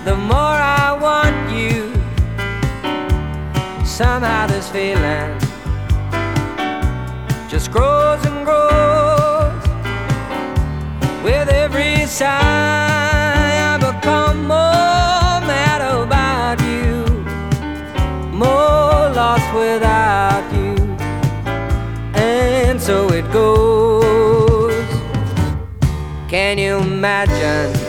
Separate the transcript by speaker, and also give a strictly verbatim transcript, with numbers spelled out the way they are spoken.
Speaker 1: the more I want you. Somehow this feeling just grows and grows. With every sigh I become more mad about you, more lost without you. And so it goes. Can you imagine